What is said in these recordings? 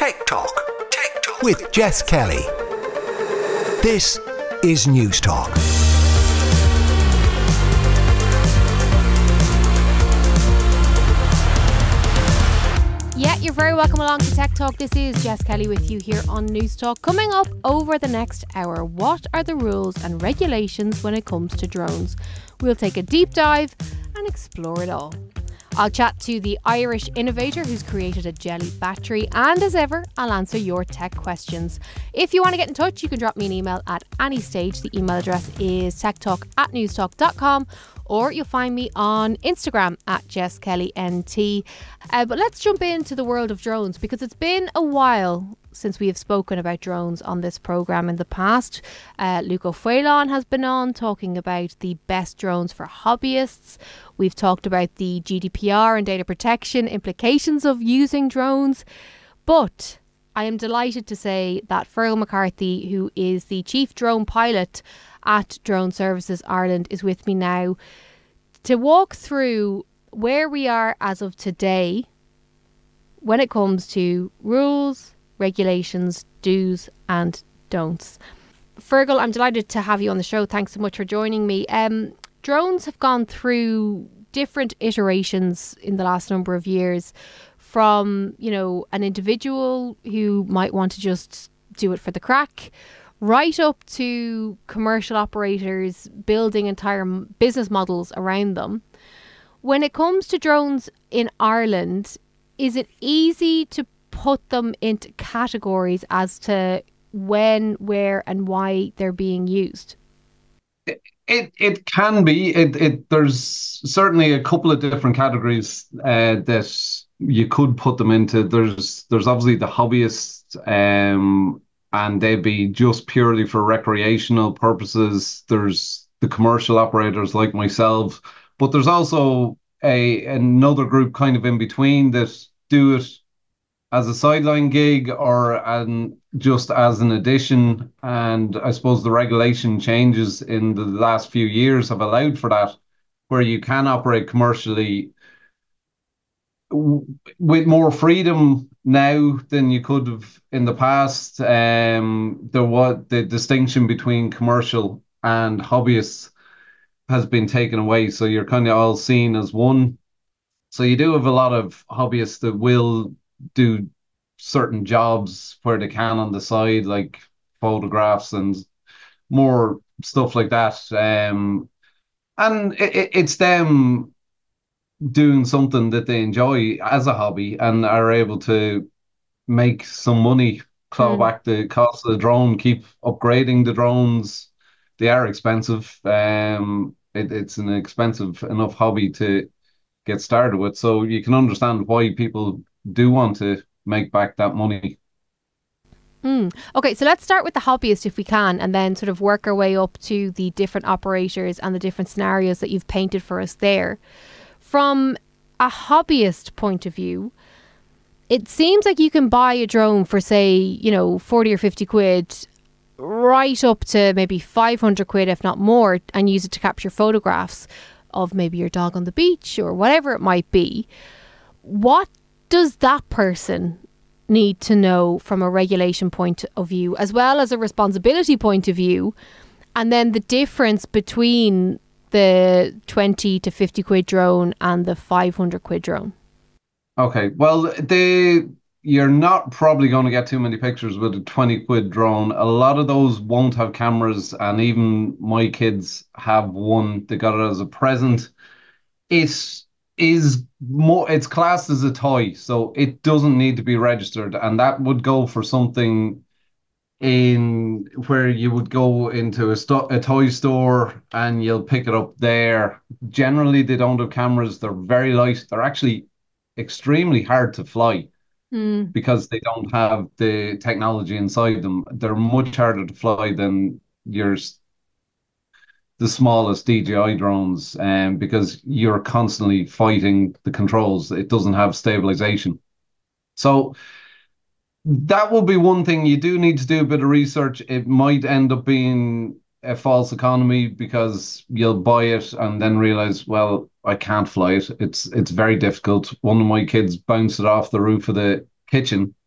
Tech Talk with Jess Kelly. This is News Talk. Yeah, you're very welcome along to Tech Talk. This is Jess Kelly with you here on News Talk. Coming up over the next hour, what are the rules and regulations when it comes to drones? We'll take a deep dive and explore it all. I'll chat to the Irish innovator who's created a jelly battery, and as ever, I'll answer your tech questions. If you want to get in touch, you can drop me an email at any stage. The email address is techtalk@newstalk.com, or you'll find me on Instagram at JessKellyNT. But let's jump into the world of drones, because it's been a while since we have spoken about drones on this programme in the past. Luca Fuelon has been on talking about the best drones for hobbyists. We've talked about the GDPR and data protection implications of using drones. But I am delighted to say that Fergal McCarthy, who is the chief drone pilot at Drone Services Ireland, is with me now to walk through where we are as of today when it comes to rules, regulations, do's and don'ts. Fergal, I'm delighted to have you on the show. Thanks so much for joining me. Drones have gone through different iterations in the last number of years, from, you know, an individual who might want to just do it for the crack, right up to commercial operators building entire business models around them. When it comes to drones in Ireland, is it easy to put them into categories as to when, where and why they're being used? It can be. There's certainly a couple of different categories that you could put them into. There's obviously the hobbyists, and they'd be just purely for recreational purposes. There's the commercial operators like myself, but there's also another group kind of in between that do it as a sideline gig or just as an addition. And I suppose the regulation changes in the last few years have allowed for that, where you can operate commercially with more freedom now than you could have in the past. There was the distinction between commercial and hobbyists has been taken away, so you're kind of all seen as one. So you do have a lot of hobbyists that will do certain jobs where they can on the side, like photographs and more stuff like that. And it's them doing something that they enjoy as a hobby and are able to make some money, claw back the cost of the drone, keep upgrading the drones. They are expensive. It's an expensive enough hobby to get started with, so you can understand why people do want to make back that money. Okay, so let's start with the hobbyist if we can, and then sort of work our way up to the different operators and the different scenarios that you've painted for us there. From a hobbyist point of view, it seems like you can buy a drone for, say, 40 or 50 quid, right up to maybe 500 quid, if not more, and use it to capture photographs of maybe your dog on the beach or whatever it might be. What does that person need to know from a regulation point of view, as well as a responsibility point of view, and then the difference between the 20 to 50 quid drone and the 500 quid drone? Okay, well, you're not probably going to get too many pictures with a 20 quid drone. A lot of those won't have cameras, and even my kids have one. They got it as a present. It's classed as a toy, so it doesn't need to be registered, and that would go for something in where you would go into a toy store and you'll pick it up there. Generally, they don't have cameras. They're very light. They're actually extremely hard to fly because they don't have the technology inside them. They're much harder to fly than the smallest DJI drones, because you're constantly fighting the controls. It doesn't have stabilization. So that will be one thing. You do need to do a bit of research. It might end up being a false economy because you'll buy it and then realize, well, I can't fly it. It's very difficult. One of my kids bounced it off the roof of the kitchen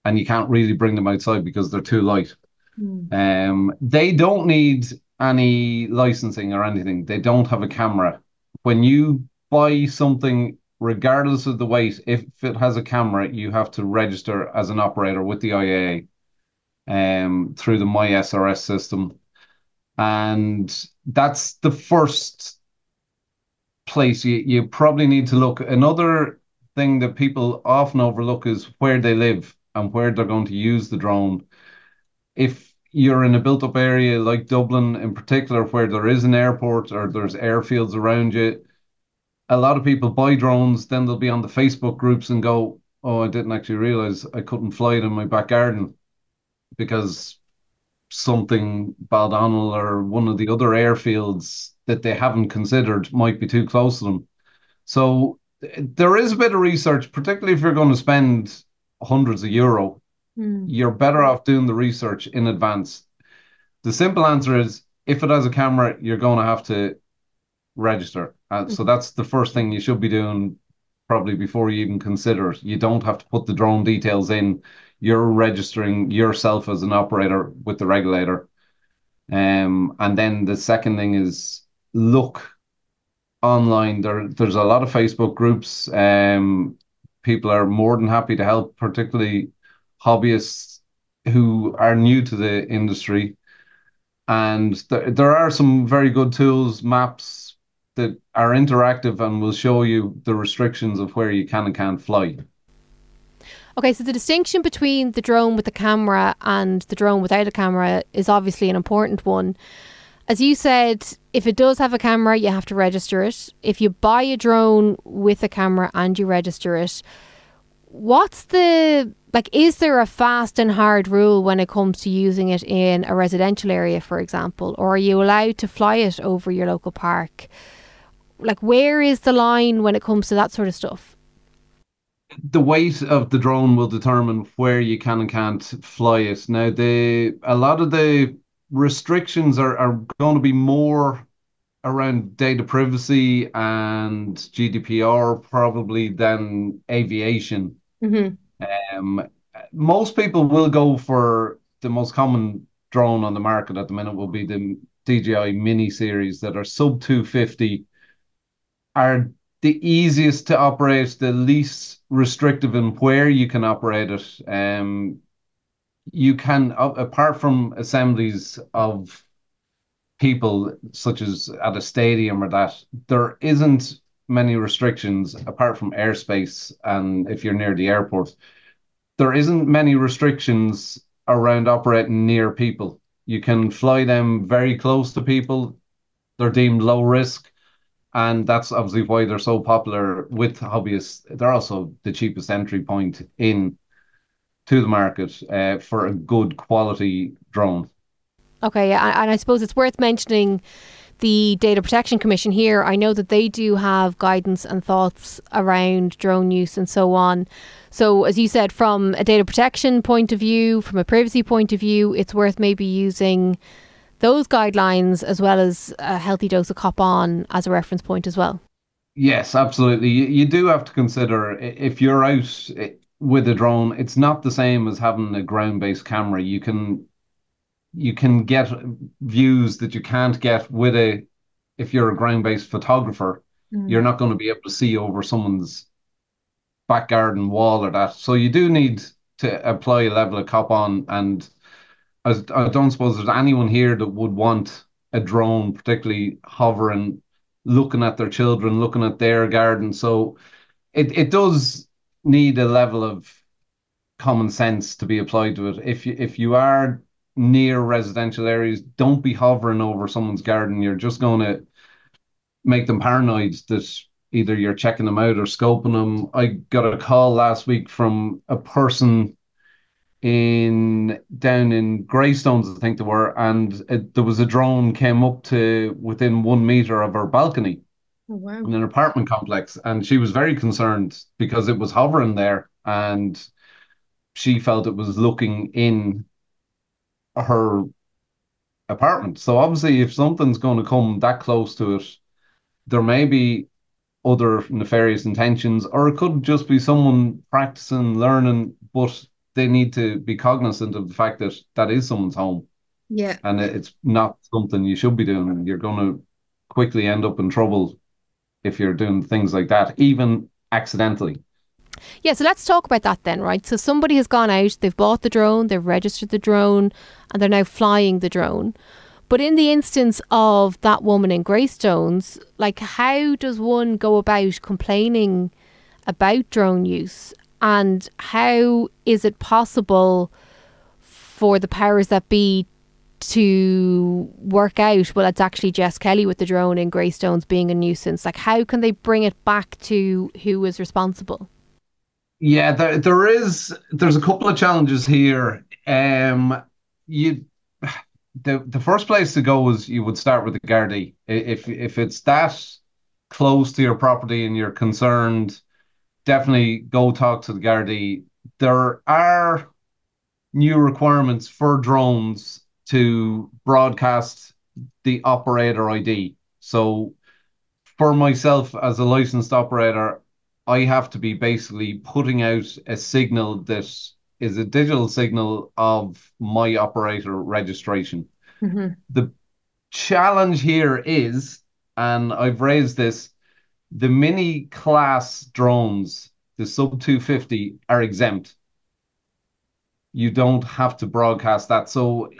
and you can't really bring them outside because they're too light. Mm. They don't need any licensing or anything. They don't have a camera. When you buy something, regardless of the weight, if it has a camera, you have to register as an operator with the IAA through the MySRS system. And that's the first place you probably need to look. Another thing that people often overlook is where they live and where they're going to use the drone. If you're in a built up area like Dublin in particular, where there is an airport or there's airfields around you, a lot of people buy drones, then they'll be on the Facebook groups and go, "Oh, I didn't actually realize I couldn't fly it in my back garden because something Baldonnel or one of the other airfields that they haven't considered might be too close to them." So there is a bit of research, particularly if you're going to spend hundreds of euro. Mm. You're better off doing the research in advance. The simple answer is if it has a camera, you're going to have to register. So that's the first thing you should be doing probably before you even consider it. You don't have to put the drone details in. You're registering yourself as an operator with the regulator. And then the second thing is look online. There's a lot of Facebook groups. People are more than happy to help, particularly hobbyists who are new to the industry. And there are some very good tools, maps that are interactive and will show you the restrictions of where you can and can't fly. Okay, so the distinction between the drone with the camera and the drone without a camera is obviously an important one. As you said, if it does have a camera, you have to register it. If you buy a drone with a camera and you register it, is there a fast and hard rule when it comes to using it in a residential area, for example? Or are you allowed to fly it over your local park? Where is the line when it comes to that sort of stuff? The weight of the drone will determine where you can and can't fly it. Now, a lot of the restrictions are going to be more around data privacy and GDPR probably than aviation. Mm-hmm. Most people will go for the most common drone on the market at the minute will be the DJI Mini series that are sub 250, are the easiest to operate, the least restrictive in where you can operate it. You can, apart from assemblies of people, such as at a stadium or that, there isn't many restrictions apart from airspace. And if you're near the airport, there isn't many restrictions around operating near people. You can fly them very close to people. They're deemed low risk. And that's obviously why they're so popular with hobbyists. They're also the cheapest entry point in to the market for a good quality drone. Okay, yeah, and I suppose it's worth mentioning the Data Protection Commission here. I know that they do have guidance and thoughts around drone use and so on. So as you said, from a data protection point of view, from a privacy point of view, it's worth maybe using those guidelines as well as a healthy dose of cop on as a reference point as well. Yes, absolutely. You do have to consider if you're out with a drone, it's not the same as having a ground-based camera. You can get views that you can't get if you're a ground-based photographer. You're not going to be able to see over someone's back garden wall or that. So you do need to apply a level of cop on. And I don't suppose there's anyone here that would want a drone, particularly hovering, looking at their children, looking at their garden. So it does need a level of common sense to be applied to it. If you are near residential areas, don't be hovering over someone's garden. You're just going to make them paranoid that either you're checking them out or scoping them. I got a call last week from a person down in Greystones, I think they were, and there was a drone came up to within 1 meter of her balcony. Oh, wow. In an apartment complex, and she was very concerned because it was hovering there and she felt it was looking in her apartment. So obviously if something's going to come that close to it, there may be other nefarious intentions, or it could just be someone practicing, learning, but they need to be cognizant of the fact that that is someone's home, Yeah. and it's not something you should be doing. You're going to quickly end up in trouble if you're doing things like that, even accidentally. Yeah, so let's talk about that then, right? So somebody has gone out, they've bought the drone, they've registered the drone, and they're now flying the drone. But in the instance of that woman in Greystones, like, how does one go about complaining about drone use? And how is it possible for the powers that be to work out, well, it's actually Jess Kelly with the drone in Greystones being a nuisance? Like, how can they bring it back to who is responsible? Yeah, there's a couple of challenges here. You the first place to go is you would start with the Gardaí. If it's that close to your property and you're concerned, definitely go talk to the Gardaí. There are new requirements for drones to broadcast the operator ID. So for myself as a licensed operator, I have to be basically putting out a signal that is a digital signal of my operator registration. Mm-hmm. The challenge here is, and I've raised this, the mini class drones, the sub 250, are exempt. You don't have to broadcast that. So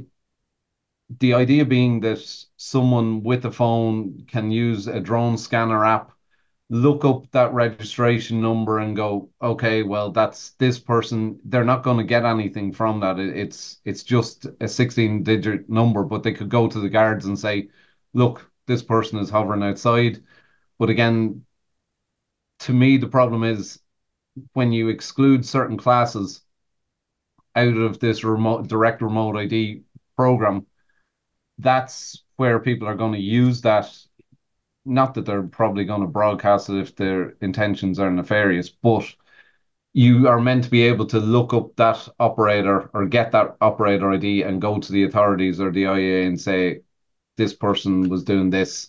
the idea being that someone with a phone can use a drone scanner app, look up that registration number and go, okay, well, that's this person. They're not going to get anything from that. It's just a 16-digit number, but they could go to the guards and say, look, this person is hovering outside. But again, to me, the problem is when you exclude certain classes out of this direct remote ID program, that's where people are going to use that. Not that they're probably going to broadcast it if their intentions are nefarious, but you are meant to be able to look up that operator or get that operator ID and go to the authorities or the IAA and say, this person was doing this.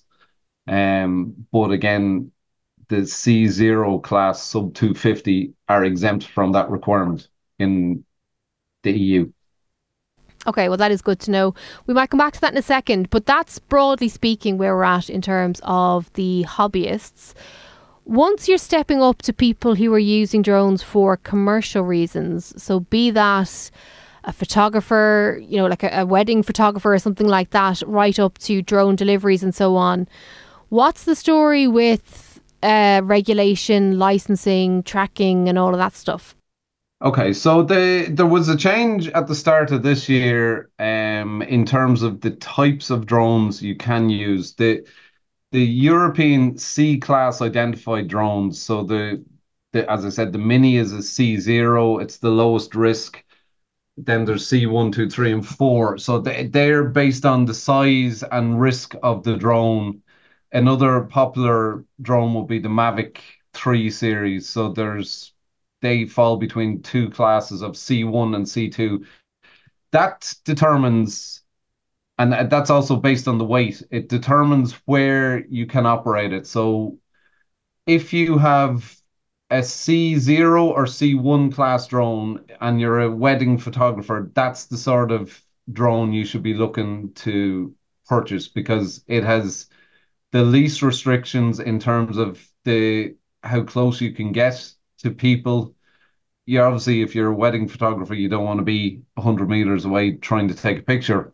But again, the C0 class sub 250 are exempt from that requirement in the EU. Okay, well, that is good to know. We might come back to that in a second, but that's broadly speaking where we're at in terms of the hobbyists. Once you're stepping up to people who are using drones for commercial reasons, so be that a photographer, you know, like a wedding photographer or something like that, right up to drone deliveries and so on, what's the story with regulation, licensing, tracking and all of that stuff? Okay, so there was a change at the start of this year in terms of the types of drones you can use. The European C-class identified drones. So the as I said, the Mini is a C0. It's the lowest risk. Then there's C1, 2, 3, and 4. So they're based on the size and risk of the drone. Another popular drone will be the Mavic 3 series. So they fall between two classes of C1 and C2. That determines, and that's also based on the weight, it determines where you can operate it. So if you have a C0 or C1 class drone and you're a wedding photographer, that's the sort of drone you should be looking to purchase because it has the least restrictions in terms of how close you can get to people. You obviously, if you're a wedding photographer, you don't want to be 100 meters away trying to take a picture.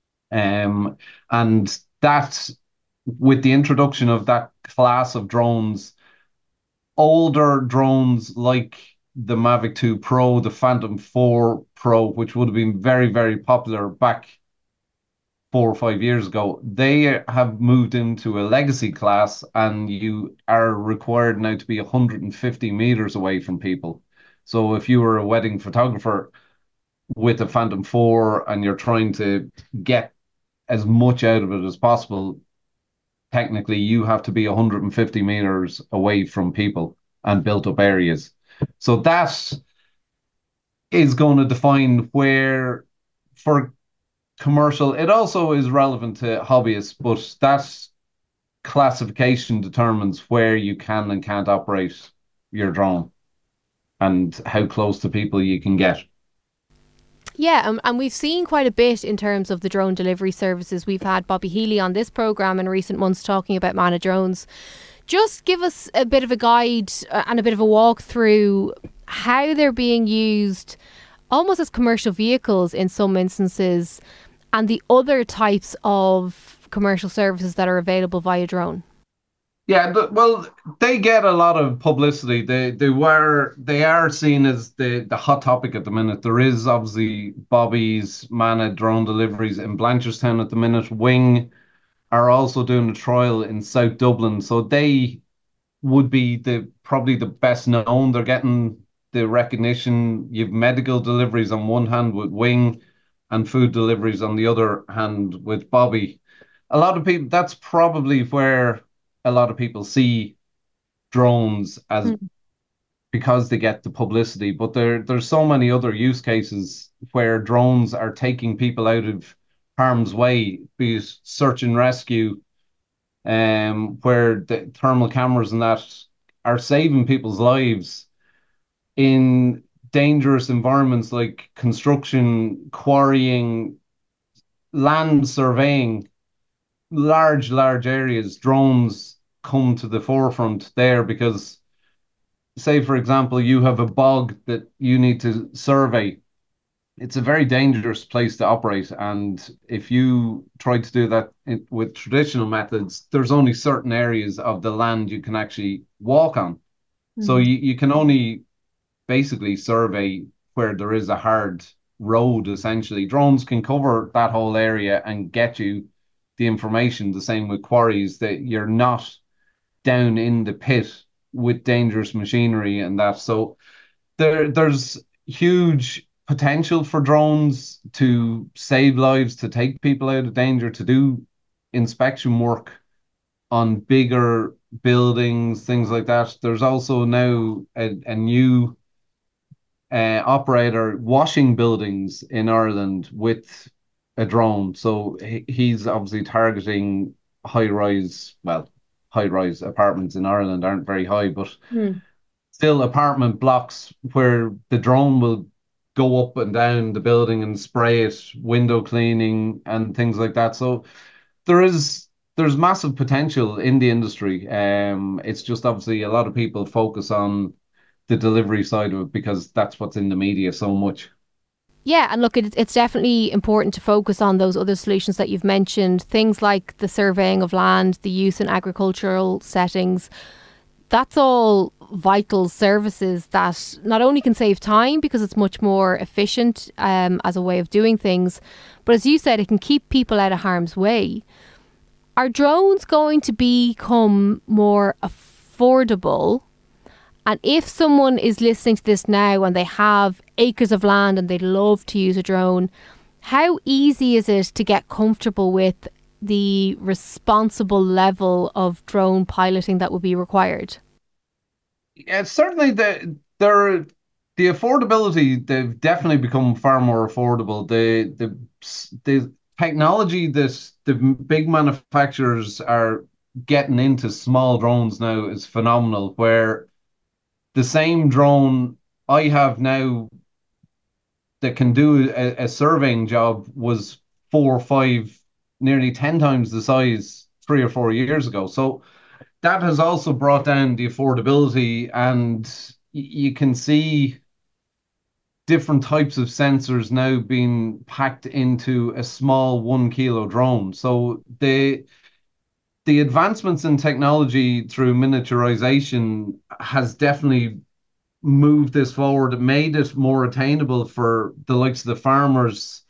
And that, with the introduction of that class of drones, older drones like the Mavic 2 Pro, the Phantom 4 Pro, which would have been very, very popular back 4 or 5 years ago, they have moved into a legacy class and you are required now to be 150 meters away from people. So if you were a wedding photographer with a Phantom 4 and you're trying to get as much out of it as possible, technically you have to be 150 meters away from people and built up areas. So that is going to define where, for commercial, it also is relevant to hobbyists, but that classification determines where you can and can't operate your drone. and how close to people you can get. Yeah, and we've seen quite a bit in terms of the drone delivery services. We've had Bobby Healy on this programme in recent months talking about Mana Drones. Just give us a bit of a guide and a bit of a walk through how they're being used almost as commercial vehicles in some instances, and the other types of commercial services that are available via drone. Yeah, well, they get a lot of publicity. They are seen as the hot topic at the minute. There is obviously Bobby's Mana drone deliveries in Blanchardstown at the minute. Wing are also doing a trial in South Dublin, so they would be the probably the best known. They're getting the recognition. You've medical deliveries on one hand with Wing, and food deliveries on the other hand with Bobby. A lot of people, that's probably where a lot of people see drones as, because they get the publicity. But there's so many other use cases where drones are taking people out of harm's way, be it search and rescue, where the thermal cameras and that are saving people's lives in dangerous environments like construction, quarrying, land surveying, large areas. Drones come to the forefront there because, say, for example, you have a bog that you need to survey. It's a very dangerous place to operate. And if you try to do that with traditional methods, there's only certain areas of the land you can actually walk on. So you can only basically survey where there is a hard road, essentially. Drones can cover that whole area and get you the information. The same with quarries, that you're not down in the pit with dangerous machinery and that. So there's huge potential for drones to save lives, to take people out of danger, to do inspection work on bigger buildings, things like that. There's also now a new operator washing buildings in Ireland with a drone. So he's obviously targeting high rise apartments in Ireland aren't very high, but still apartment blocks where the drone will go up and down the building and spray it, window cleaning and things like that. So there's massive potential in the industry. It's just obviously a lot of people focus on the delivery side of it because that's what's in the media so much. Yeah, and look, it's definitely important to focus on those other solutions that you've mentioned, things like the surveying of land, the use in agricultural settings. That's all vital services that not only can save time because it's much more efficient as a way of doing things, but as you said, it can keep people out of harm's way. Are drones going to become more affordable? And if someone is listening to this now and they have acres of land and they'd love to use a drone, how easy is it to get comfortable with the responsible level of drone piloting that would be required? Yeah, certainly the affordability, they've definitely become far more affordable. The technology that the big manufacturers are getting into small drones now is phenomenal, where the same drone I have now that can do a surveying job was 4 or 5, nearly 10 times the size 3 or 4 years ago. So that has also brought down the affordability, and you can see different types of sensors now being packed into a small 1 kilo drone. So the advancements in technology through miniaturization has definitely moved this forward. It made it more attainable for the likes of the farmers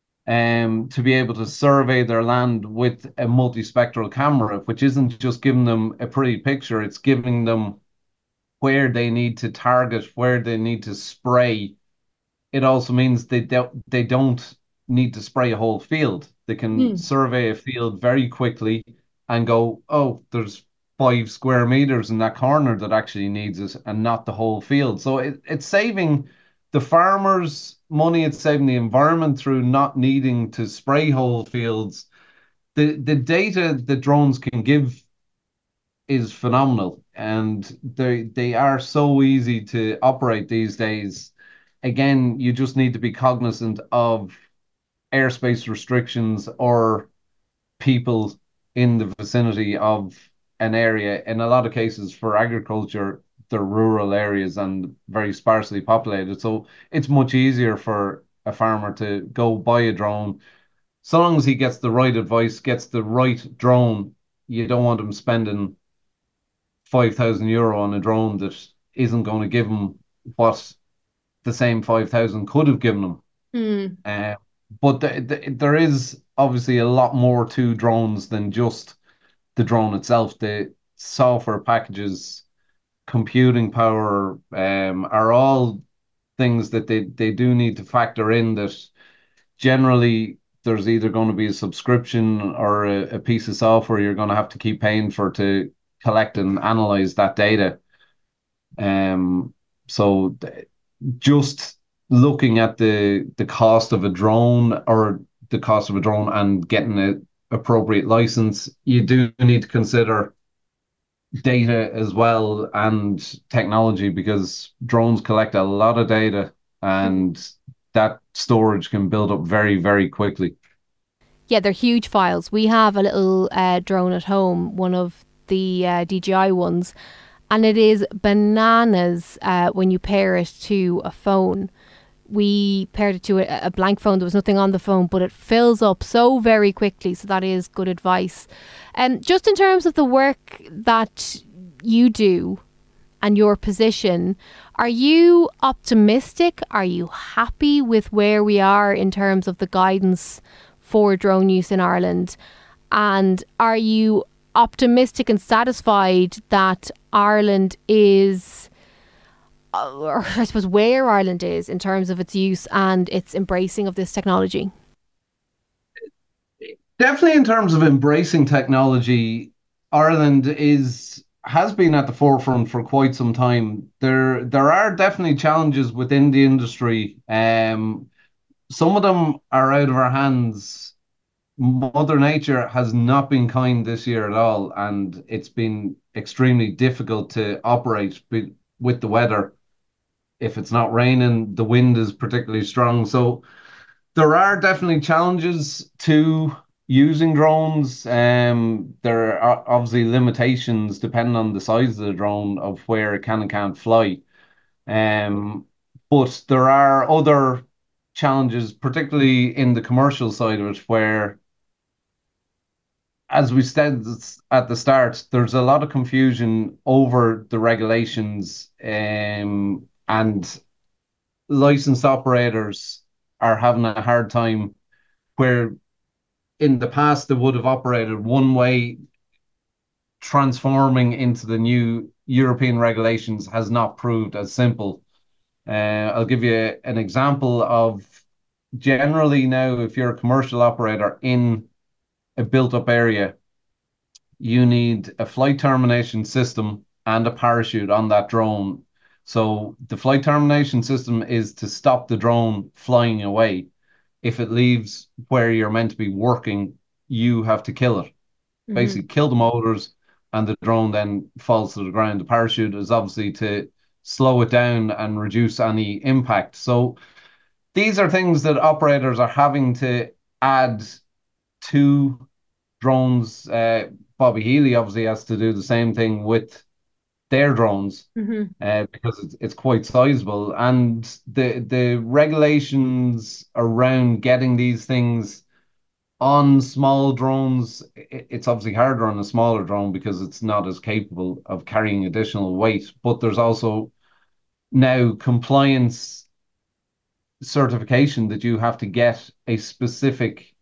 to be able to survey their land with a multispectral camera, which isn't just giving them a pretty picture, it's giving them where they need to target, where they need to spray. It also means they don't need to spray a whole field. They can survey a field very quickly and go, oh, there's 5 square meters in that corner that actually needs it, and not the whole field. So it's saving the farmers money, it's saving the environment through not needing to spray whole fields. The data that drones can give is phenomenal, and they are so easy to operate these days. Again, you just need to be cognizant of airspace restrictions or people in the vicinity of an area. In a lot of cases, for agriculture, they're rural areas and very sparsely populated. So it's much easier for a farmer to go buy a drone. So long as he gets the right advice, gets the right drone, you don't want him spending €5,000 on a drone that isn't going to give him what the same 5,000 could have given him. Mm. Uh, but there is obviously a lot more to drones than just the drone itself. The software packages, computing power, are all things that they do need to factor in, that generally there's either going to be a subscription or a piece of software you're going to have to keep paying for to collect and analyze that data. Um, so just looking at the cost of a drone, or the cost of a drone and getting an appropriate license, you do need to consider data as well, and technology, because drones collect a lot of data, and that storage can build up very, very quickly. Yeah, they're huge files. We have a little drone at home, one of the DJI ones, and it is bananas when you pair it to a phone. We paired it to a blank phone. There was nothing on the phone, but it fills up so very quickly. So that is good advice. And just in terms of the work that you do and your position, are you optimistic? Are you happy with where we are in terms of the guidance for drone use in Ireland? And are you optimistic and satisfied that Ireland is, or I suppose where Ireland is in terms of its use and its embracing of this technology? Definitely, in terms of embracing technology, Ireland is has been at the forefront for quite some time. There are definitely challenges within the industry. Some of them are out of our hands. Mother Nature has not been kind this year at all, and it's been extremely difficult to operate with the weather. If it's not raining, the wind is particularly strong. So there are definitely challenges to using drones. There are obviously limitations depending on the size of the drone, of where it can and can't fly. Um, but there are other challenges, particularly in the commercial side of it, where, as we said at the start, there's a lot of confusion over the regulations, and licensed operators are having a hard time, where in the past they would have operated one way. Transforming into the new European regulations has not proved as simple. I'll give you an example of, generally now, if you're a commercial operator in a built up area, you need a flight termination system and a parachute on that drone. So the flight termination system is to stop the drone flying away. If it leaves where you're meant to be working, you have to kill it. Mm-hmm. Basically, kill the motors, and the drone then falls to the ground. The parachute is obviously to slow it down and reduce any impact. So these are things that operators are having to add to drones. Bobby Healy obviously has to do the same thing with their drones, Mm-hmm. because it's quite sizable, and the regulations around getting these things on small drones, it's obviously harder on a smaller drone because it's not as capable of carrying additional weight. But there's also now compliance certification that you have to get a specific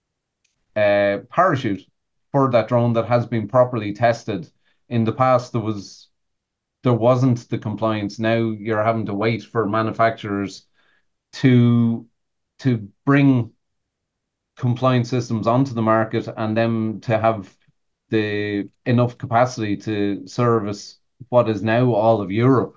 parachute for that drone that has been properly tested. In the past, there wasn't the compliance. Now you're having to wait for manufacturers to bring compliance systems onto the market, and then to have the enough capacity to service what is now all of Europe.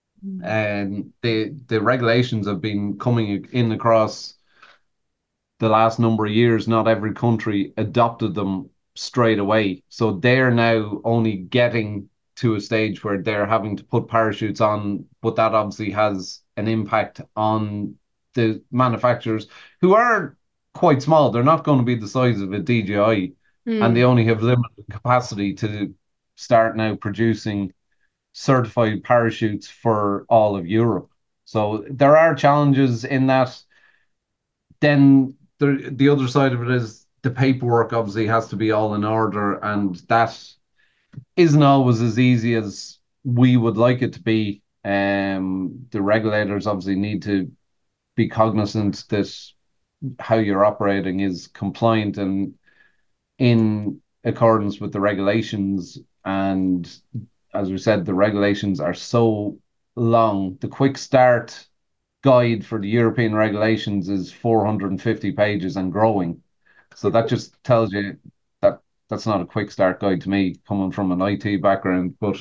And the regulations have been coming in across the last number of years. Not every country adopted them straight away. So they're now only getting to a stage where they're having to put parachutes on, but that obviously has an impact on the manufacturers who are quite small. They're not going to be the size of a DJI, and they only have limited capacity to start now producing certified parachutes for all of Europe. So there are challenges in that. Then the other side of it is the paperwork obviously has to be all in order, and that isn't always as easy as we would like it to be. The regulators obviously need to be cognizant that how you're operating is compliant and in accordance with the regulations. And as we said, the regulations are so long. The quick start guide for the European regulations is 450 pages and growing. So that just tells you that that's not a quick start guide to me, coming from an IT background. But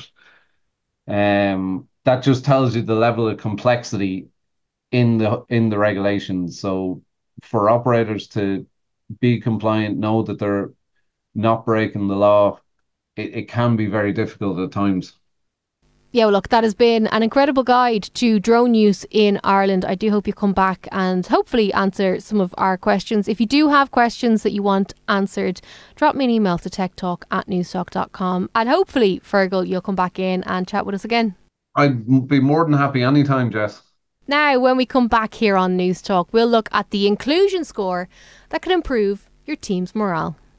that just tells you the level of complexity in the regulations. So for operators to be compliant, know that they're not breaking the law, it can be very difficult at times. Yeah, well, look, that has been an incredible guide to drone use in Ireland. I do hope you come back and hopefully answer some of our questions. If you do have questions that you want answered, drop me an email to techtalk@newstalk.com, and hopefully, Fergal, you'll come back in and chat with us again. I'd be more than happy anytime, Jess. Now, when we come back here on News Talk, we'll look at the inclusion score that can improve your team's morale.